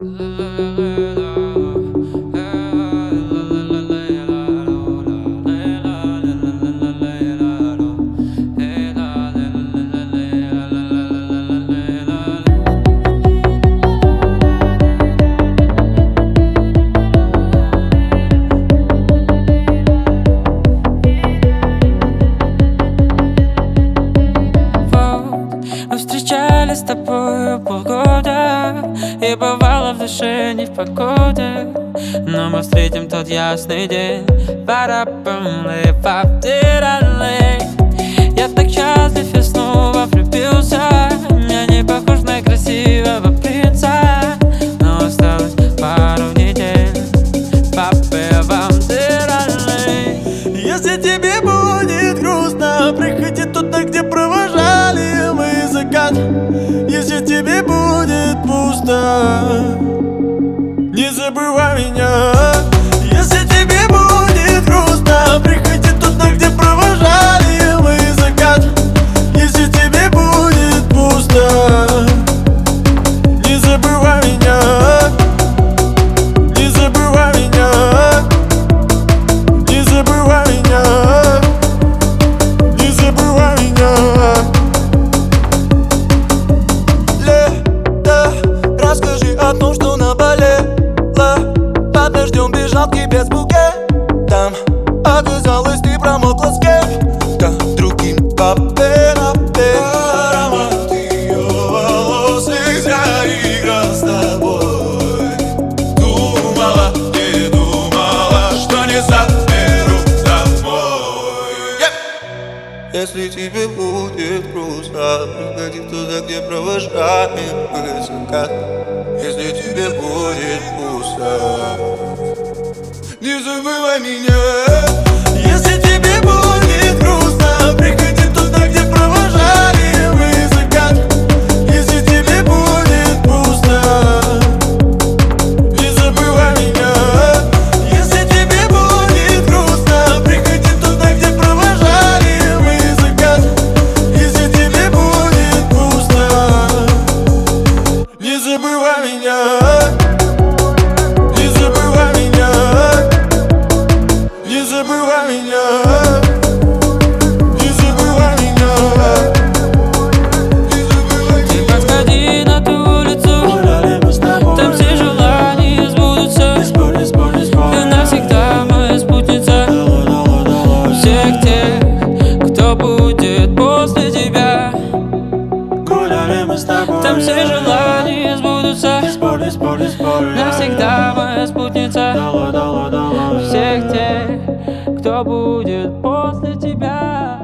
Мы встречались с тобою полгода, и бывало в душе не в погоде, но мы встретим тот ясный день. Я так счастлив, я снова влюбился. Я не похож на красивого принца, но осталось пару недель. Если тебе будет грустно, приходи туда, где провожали мы закат. Если тебе будет пусто, не забывай меня. Если тебе будет грустно, приходи туда, где провожали мы закат. Если тебе будет пусто, не забывай меня. Не забывай меня. Не забывай меня. Не забывай меня. Лето, расскажи о том, что наболело. Под дождем бежал к тебе с букетом. Оказалось, ты промокла с кем-то другим. Аромат ее волос и заиграл с тобой. Думала, не думала, что не заберу домой. Если тебе будет грустно, приходи туда, где провожаем мы закат. Если тебе будет пусто, не забывай меня. Если тебе будет грустно, приходи туда, где провожали мы закат. Если тебе будет пусто, не забывай меня. Если тебе будет грустно, приходи туда, где провожали мы закат. Если тебе будет пусто, не забывай меня. Не забывай меня. Не забывай меня. Не забывай меня. Не забывай Ты подходи на ту улицу, там все желания сбудутся. Ты навсегда моя спутница. Всех тех, кто будет после тебя, гуляли мы с тобой. там все желания сбудутся. Навсегда моя спутница. Всех тех, кто будет после тебя.